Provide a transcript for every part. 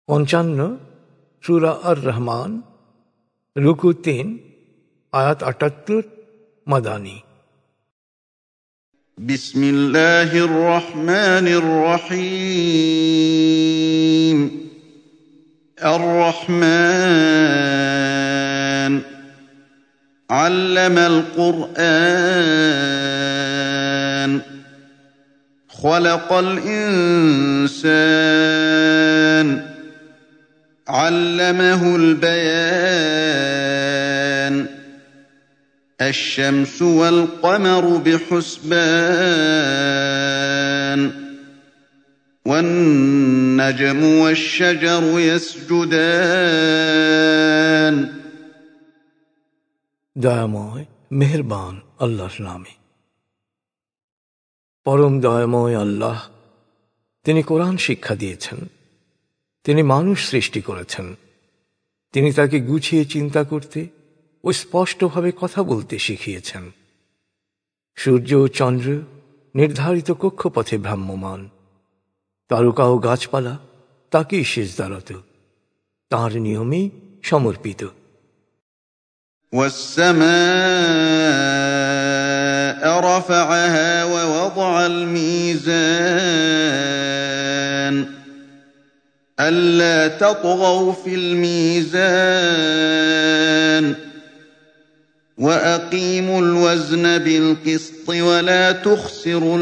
55 সূরা আর রহমান, রুকু 3, আয়াত 78 মাদানী। বিসমিল্লাহির রহমানির রহিম। আর রহমান আল্লামাল কুরআন খালাকাল ইনসান আল্লামাহুল বায়ান الشمس والقمر بحسبان والنجم والشجر يسجدان। দয়াময় মেহেরবান আল্লাহর নামে। পরম দয়াময় আল্লাহ, তিনি কোরআন শিক্ষা দিয়েছেন, তিনি মানুষ সৃষ্টি করেছেন, তিনি তাকে গুছিয়ে চিন্তা করতে ও স্পষ্টভাবে কথা বলতে শিখিয়েছেন। সূর্য ও চন্দ্র নির্ধারিত কক্ষপথে ভ্রাম্যমান, তারকা ও গাছপালা তাকেই সিজদারত, তাঁর নিয়মেই সমর্পিত। والسماء رفعها ووضع الميزان ألا تطغوا في الميزان وأقيموا الوزن بالقسط ولا تخسروا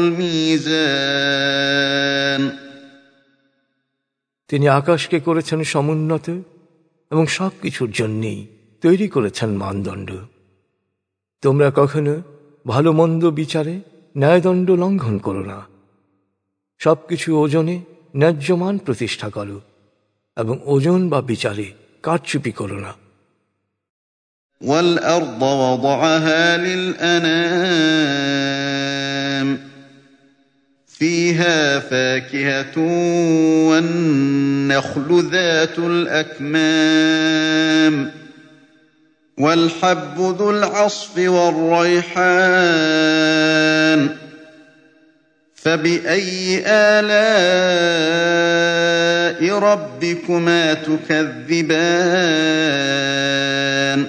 الميزان। তিনি আকাশকে করেছেন সমুন্নত এবং সবকিছুর জন্যেই তৈরি করেছেন মানদণ্ড। তোমরা কখনো ভালো মন্দ বিচারে ন্যায়দণ্ড লঙ্ঘন করো না, সবকিছু ওজনে ন্যায্য মান প্রতিষ্ঠা করো এবং ওজন বা বিচারে কারচুপি করো না। والأرض وضعها للأنام فيها فاكهة والنخل ذات الأكمام والحب ذو العصف والريحان فبأي آلاء ربكما تكذبان।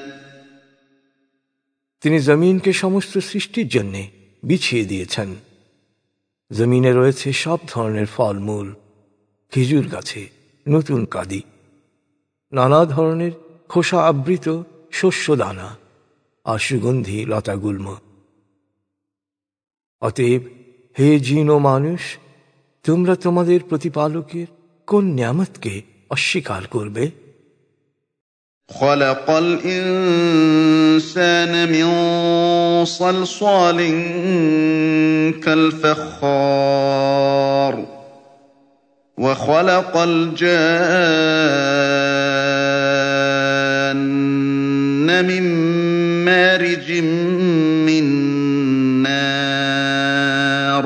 তিনি জমিনকে সমস্ত সৃষ্টির জন্য বিছিয়ে দিয়েছেন। জমিনে রয়েছে সব ধরনের ফলমূল, খেজুর গাছে নতুন কাদি, নানা ধরনের খোসা আবৃত শস্য দানা আর সুগন্ধি লতাগুল্ম। অতএব হে জিন ও মানুষ, তোমরা তোমাদের প্রতিপালকের কোন নিয়ামতকে অস্বীকার করবে? خلق الإنسان من صلصال كالفخار وخلق الجان من مارج من نار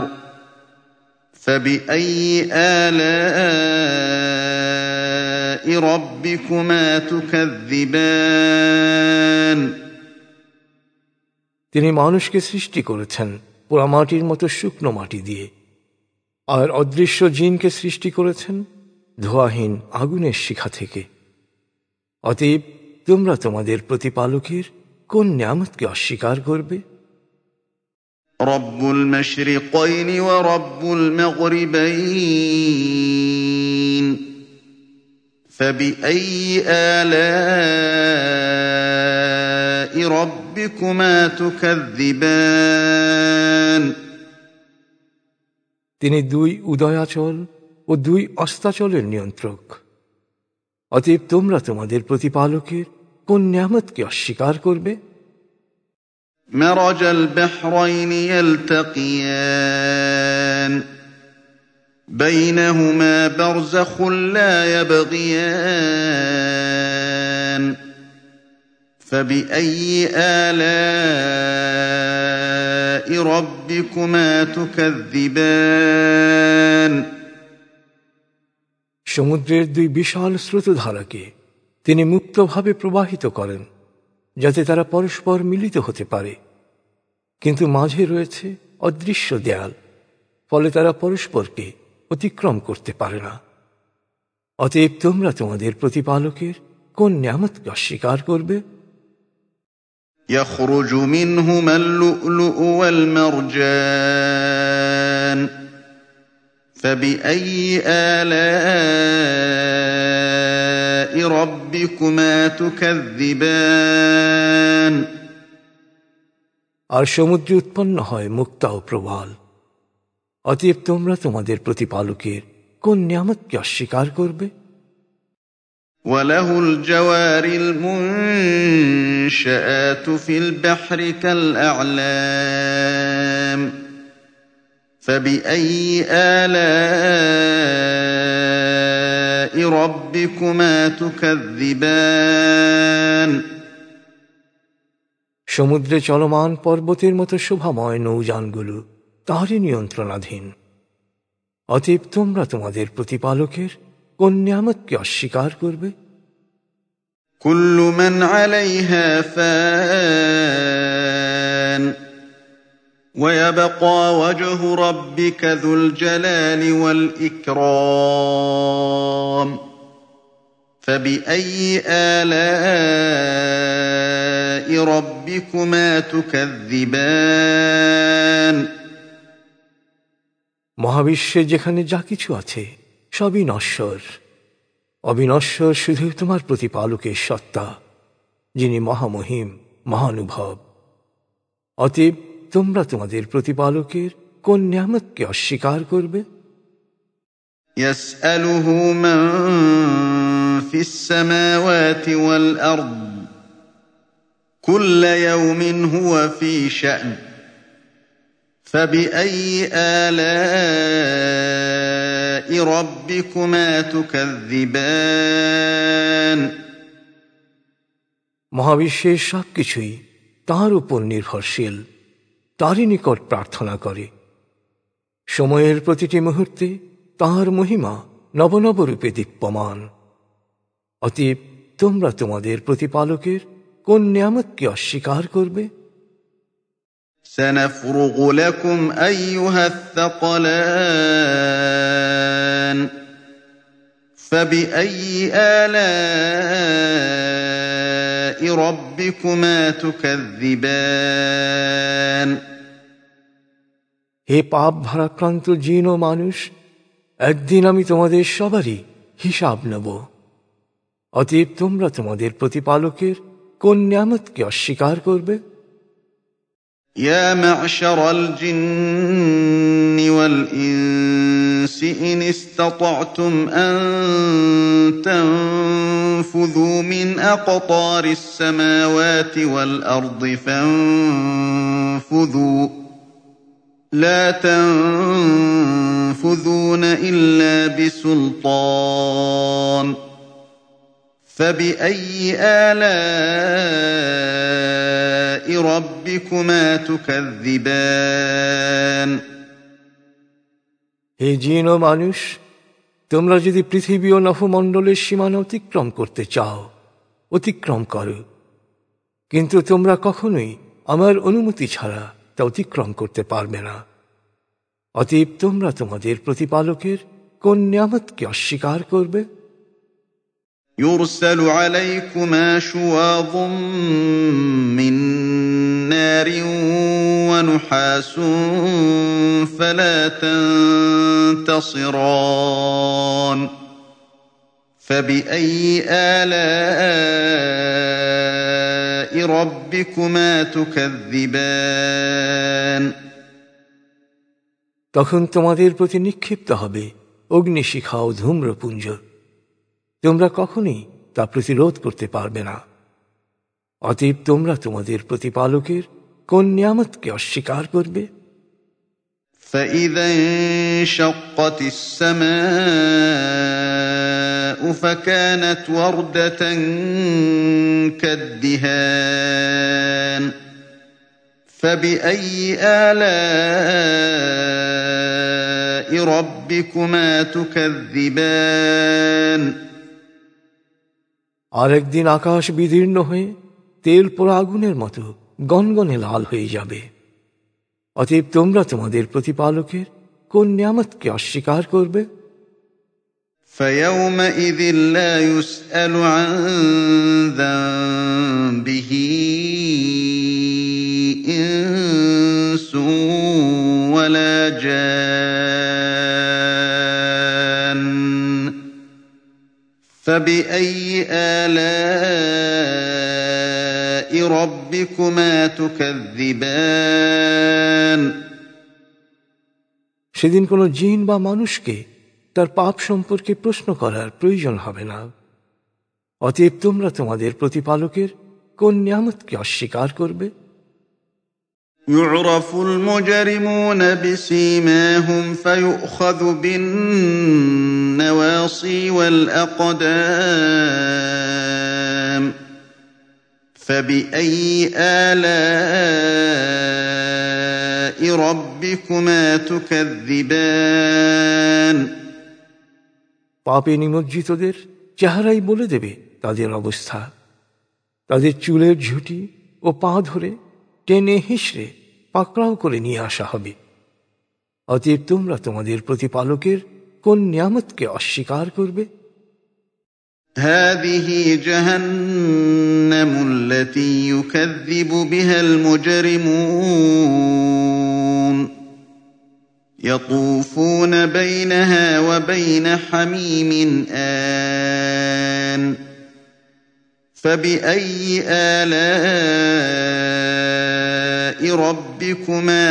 فبأي آلاء ربكما تكذبان। তিনি মানুষকে সৃষ্টি করেছেন পোড়ামাটির মতো শুকনো মাটি দিয়ে, আর অদৃশ্য জিনকে সৃষ্টি করেছেন ধোঁয়াহীন আগুনের শিখা থেকে। অতএব তোমরা তোমাদের প্রতিপালকের কোন নিয়ামতকে অস্বীকার করবে? رب المشرقين ورب المغربين فبأي آلاء ربكما تكذبان। তিনি দুই উদয়াচল ও দুই অস্তাচলের নিয়ন্ত্রক। অতএব তোমরা তোমাদের প্রতিপালকের কোন নিয়ামতকে অস্বীকার করবে? مرج البحرين يلتقيان بينهما برزخ لا يبغيان فبأي آلاء ربكما تكذبان। সমুদ্রের দুই বিশাল স্রোতধারাকে তিনি মুক্তভাবে প্রবাহিত করেন, যাতে তারা পরস্পর মিলিত হতে পারে, কিন্তু মাঝে রয়েছে অদৃশ্য দেয়াল, ফলে তারা পরস্পরকে অতিক্রম করতে পারে না। অতএব তোমরা তোমাদের প্রতিপালকের কোন নিয়ামতকে অস্বীকার করবে? يخرج منهما اللؤلؤ والمرجان فبأي آلاء ربكما تكذبان আর সমুদ্রে উৎপন্ন হয় মুক্তা ও প্রবাল। অতএব তোমরা তোমাদের প্রতিপালকের কোন নিয়ামতকে অস্বীকার করবে? وله الجوار المنشآت في البحر كالأعلام فبأي آلاء ربكما تكذبان সমুদ্রে চলমান পর্বতের মতো শোভাময় নৌযানগুলো তাঁরই নিয়ন্ত্রণাধীন। অতএব তোমরা তোমাদের প্রতিপালকের কোন নিয়ামতকে অস্বীকার করবে? كل من عليها فان ويبقى وجه ربك ذو الجلال والإكرام فبأي آلاء ربكما تكذبان মহাবিশ্বে যেখানে যা কিছু আছে সবই নশ্বর। অবিনশ্বর শুধু তোমার প্রতিপালকের সত্তা, যিনি মহামহিম মহানুভব। অতএব তোমরা তোমাদের প্রতিপালকের কোন নিয়ামতকে অস্বীকার করবে? يسأله من في السماوات والأرض كل يوم هو في شأن فبأي آلاء ربكما تكذبان মহাবিশ্বের সবকিছুই তাঁর উপর নির্ভরশীল, তাঁরই নিকট প্রার্থনা করে। সময়ের প্রতিটি মুহূর্তে তাঁর মহিমা নবনব রূপে দীপ্যমান। অতএব তোমরা তোমাদের প্রতিপালকের কোন নিয়ামতকে অস্বীকার করবে? سنفرغ لكم أيها الثقلان فبأي آلاء ربكما تكذبان হে পাপ ভারাক্রান্ত জিন ও মানুষ, একদিন আমি তোমাদের সবারই হিসাব নেব। অতএব তোমরা তোমাদের প্রতিপালকের কোন নিয়ামতকে অস্বীকার করবে? يا معشر الجن والإنس إن استطعتم أن تنفذوا من أقطار السماوات والأرض فانفذوا لا تنفذون إلا بسلطان فبأي آلاء ربكما تكذبان হে জিন ও মানুষ, তোমরা যদি পৃথিবী ও নভমণ্ডলের সীমানা অতিক্রম করতে চাও, অতিক্রম করো, কিন্তু তোমরা কখনোই আমার অনুমতি ছাড়া তা অতিক্রম করতে পারবে না। অতএব তোমরা তোমাদের প্রতিপালকের কোন নিয়ামতকে অস্বীকার করবে? يرسل عليكما شواظ من نار ونحاس فلا تنتصران فبأي آلاء ربكما تكذبان তখন তোমাদের প্রতি নিক্ষিপ্ত হবে অগ্নিশিখা ও ধূম্রপুঞ্জ, তোমরা কখনোই তা প্রতিরোধ করতে পারবে না। অতএব তোমরা তোমাদের প্রতিপালকের কোন নিয়ামতকে অস্বীকার করবে? فإذا انشقت السماء فكانت وردة كالدهان فبأي آلاء ربكما تكذبان আর একদিন আকাশ বিদীর্ণ হয়ে তেল পোড়া আগুনের মতো গনগনে লাল হয়ে যাবে। অতএব তোমরা তোমাদের প্রতিপালকের কোন নিয়ামতকে অস্বীকার করবে? فيومئذ لا يسأل عن ذنبه إنس ولا جان فبأي آلاء ربكما تكذبان সেদিন কোনো জিন বা মানুষকে তার পাপ সম্পর্কে প্রশ্ন করার প্রয়োজন হবে না। অতএব তোমরা তোমাদের প্রতিপালকের কোন নিয়ামতকে অস্বীকার করবে? يعرف المجرمون بسيماهم فيؤخذ بالنواصي والأقدام فبأي آلاء ربكما تكذبان পাপে নিমজ্জিতদের চেহারাই বলে দেবে তাদের অবস্থা। তাদের চুলের ঝুঁটি ও পা ধরে টেনে হিঁচড়ে পাকড়াও করে নিয়ে আসা হবে। অতএব তোমরা তোমাদের প্রতিপালকের কোন নিয়ামতকে অস্বীকার করবে? هذه جهنم التي يكذب بها المجرمون يطوفون بينها وبين حميم آن فبأي آلاء ربكما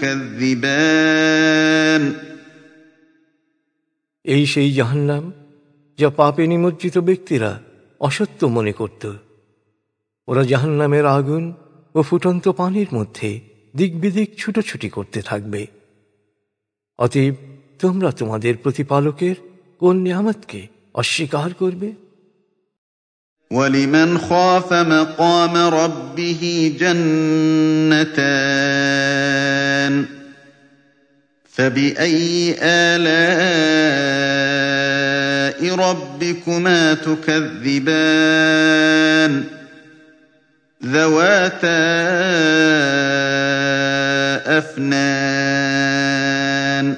تكذبان এই সেই জাহান্নাম যা পাপে নিমজ্জিত ব্যক্তিরা অসত্য মনে করত। ওরা জাহান্নামের আগুন ও ফুটন্ত পানির মধ্যে দিকবিদিক ছুটোছুটি করতে থাকবে। অতএব তোমরা তোমাদের প্রতিপালকের কোন নিয়ামতকে অস্বীকার করবে? ولمن خاف مقام ربه جنتان فبأي آلاء ربكما تكذبان ذواتا أفنان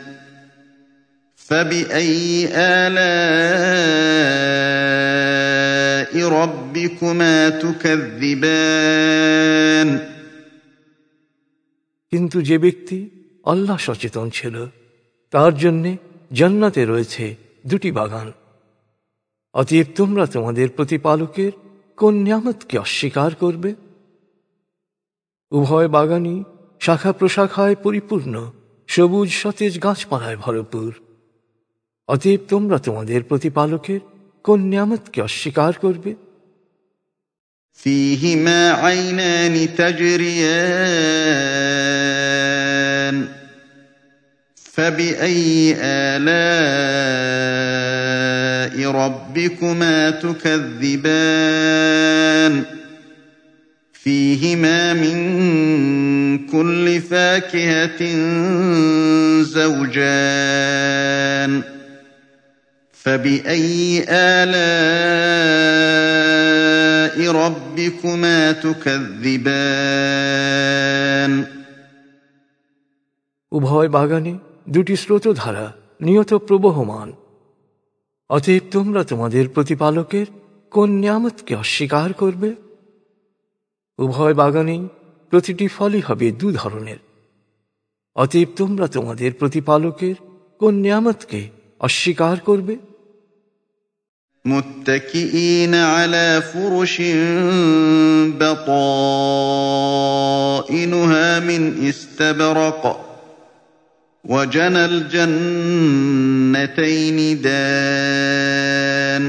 فبأي آلاء ربكما تكذبان কিন্তু যে ব্যক্তি আল্লাহ সচেতন ছিল তার জন্যে জান্নাতে রয়েছে দুটি বাগান। অতএব তোমরা তোমাদের প্রতিপালকের কোন নিয়ামতকে অস্বীকার করবে? উভয় বাগানই শাখা প্রশাখায় পরিপূর্ণ, সবুজ সতেজ গাছপালায় ভরপুর। অতএব তোমরা তোমাদের প্রতিপালকের কোন নিয়ামতকে অস্বীকার করবে? فيهما عينان تجريان فبأي آلاء ربكما تكذبان فيهما من كل فاكهة زوجان فبأي آلاء ربكما تكذبان উভয় বাগানে দুটি স্রোতধারা নিয়ত প্রবহমান। অতএব তোমরা তোমাদের প্রতিপালকের কোন নিয়ামতকে অস্বীকার করবে? উভয় বাগানেই প্রতিটি ফলই হবে দু ধরনের। অতএব তোমরা তোমাদের প্রতিপালকের কোন নিয়ামতকে অস্বীকার করবে? متكئين على فرش بطائنها من استبرق وجنى الجنتين دان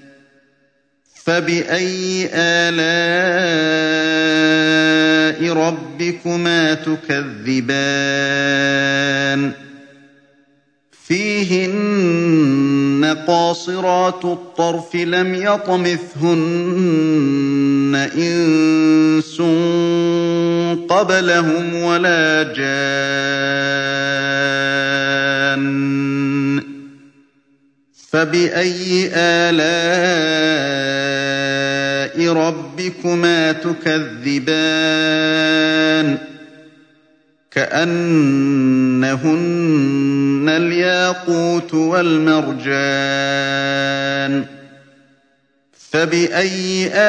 فبأي آلاء ربكما تكذبان فيهن قاصرات الطرف لم يطمثهن إنس قبلهم ولا جان فبأي آلاء ربكما تكذبان كأنهن الياقوت والمرجان فبأي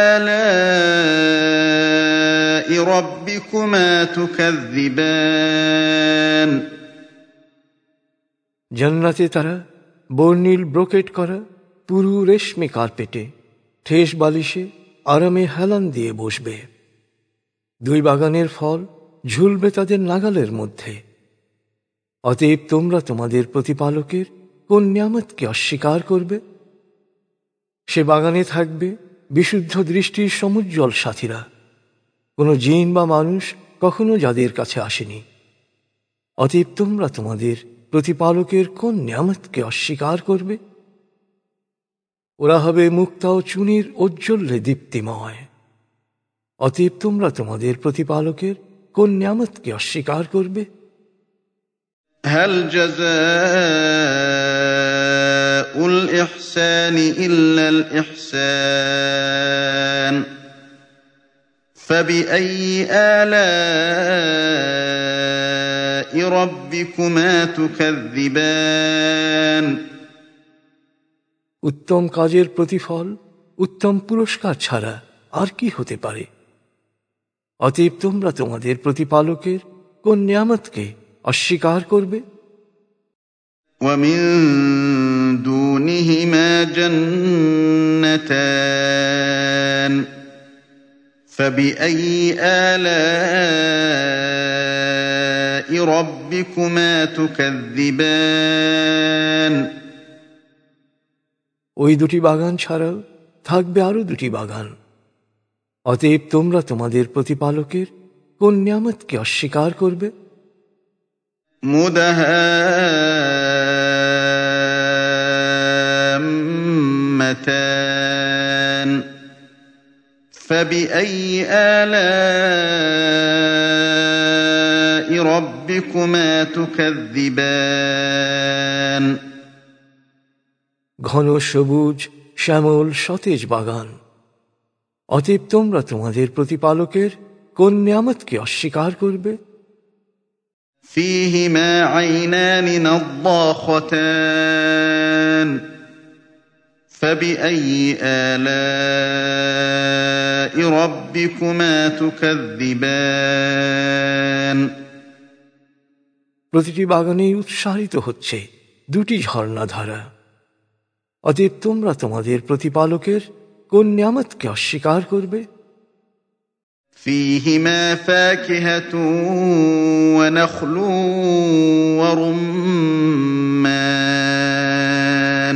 آلاء ربكما تكذبان জান্নাতে তারা বর্ণিল ব্রোকেট করা পুরু রেশমি কার্পেটে ঠেস বালিশে আরামে হেলান দিয়ে বসবে। দুই বাগানের ফল ঝুলবে তাদের নাগালের মধ্যে। অতএব তোমরা তোমাদের প্রতিপালকের কোন নিয়ামতকে অস্বীকার করবে? সে বাগানে থাকবে বিশুদ্ধ দৃষ্টির সমুজ্জ্বল সাথীরা, কোনো জিন বা মানুষ কখনো যাদের কাছে আসেনি। অতএব তোমরা তোমাদের প্রতিপালকের কোন নিয়ামতকে অস্বীকার করবে? ওরা হবে মুক্তা ও চুনির ঔজ্জ্বল্যে দীপ্তিময়। অতএব তোমরা তোমাদের প্রতিপালকের কোন নিয়ামতকে অস্বীকার করবে? هل جزاء الإحسان إلا الإحسان فبأي آلاء ربكما تكذبان উত্তম কাজের প্রতিফল উত্তম পুরস্কার ছাড়া আর কি হতে পারে? অতএব তোমরা তোমাদের প্রতিপালকের কোন নিয়ামতকে অস্বীকার করবে? ومن دونهما جنتان فبأي آلاء ربكما تكذبان ওই দুটি বাগান ছাড়াও থাকবে আরো দুটি বাগান। অতএব তোমরা তোমাদের প্রতিপালকের কোন নিয়ামতকে অস্বীকার করবে? مدهامتان فبأي آلاء ربكما تكذبان ঘন সবুজ শ্যামল সতেজ বাগান। অতএব তোমরা তোমাদের প্রতিপালকের কোন নিয়ামতকে অস্বীকার করবে? فيهما عينان نضاختان فبأي آلاء ربكما تكذبان প্রতিটি বাগানেই উৎসারিত হচ্ছে দুটি ঝর্ণাধারা। অতএব তোমরা তোমাদের প্রতিপালকের কোন নিয়ামতকে অস্বীকার করবে? فيهما فاكهة ونخل ورمان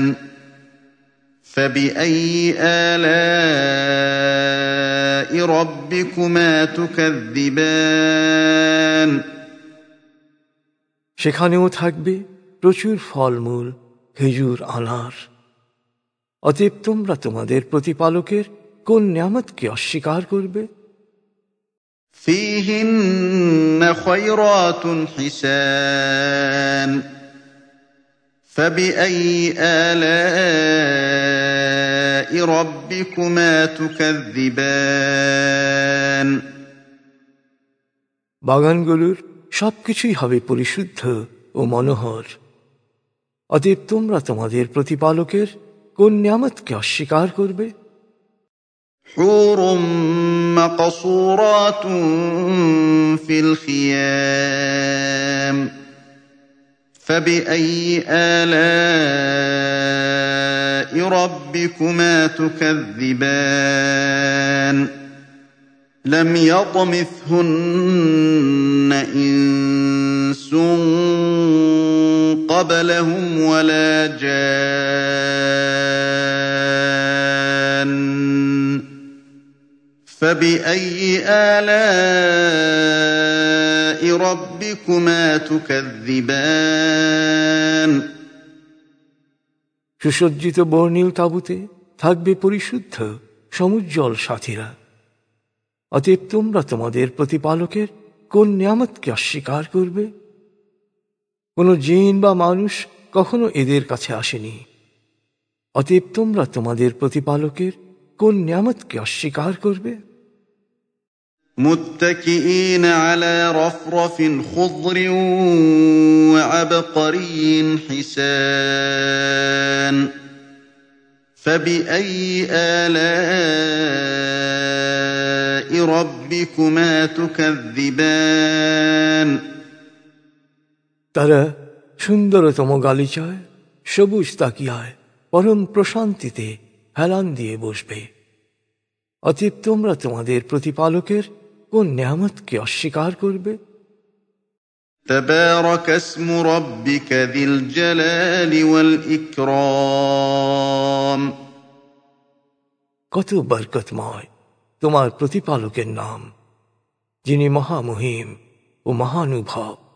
فبأي آلاء ربكما تكذبان সেখানেও থাকবে প্রচুর ফলমূল, খেজুর, আনার। অতএব তোমরা তোমাদের প্রতিপালকের কোন নিয়ামতকে অস্বীকার করবে? فيهن خيرات حسان فبأي آلاء ربكما تكذبان বাগানগুলোর সবকিছুই হবে পরিশুদ্ধ ও মনোহর। অতএব তোমরা তোমাদের প্রতিপালকের কোন নিয়ামতকে অস্বীকার করবে? حور مقصورات في الخيام فبأي آلاء ربكما تكذبان لم يطمثهن إنس قبلهم ولا جان فبأي آلاء ربكما تكذبان সুসজ্জিত বর্ণিল তাঁবুতে থাকবে পরিশুদ্ধ সমুজ্জ্বল সাথীরা। অতএব তোমরা তোমাদের প্রতিপালকের কোন নিয়ামতকে অস্বীকার করবে? কোনো জিন বা মানুষ কখনো এদের কাছে আসেনি। অতএব তোমরা তোমাদের প্রতিপালকের কোন নিয়ামতকে অস্বীকার করবে? متكئين على رفرف خضر وعبقري حسان فبأي آلاء ربكما تكذبان তারা সুন্দরতম গালিচায় সবুজ তাকিয়ায় পরম প্রশান্তিতে হেলান দিয়ে বসবে। অতএব তোমরা তোমাদের প্রতিপালকের কোন নেয়ামতকে অস্বীকার করবে? تبارك اسم ربك ذي الجلال والإكرام কত বরকতময় তোমার প্রতিপালকের নাম, যিনি মহামহিম ও মহানুভব।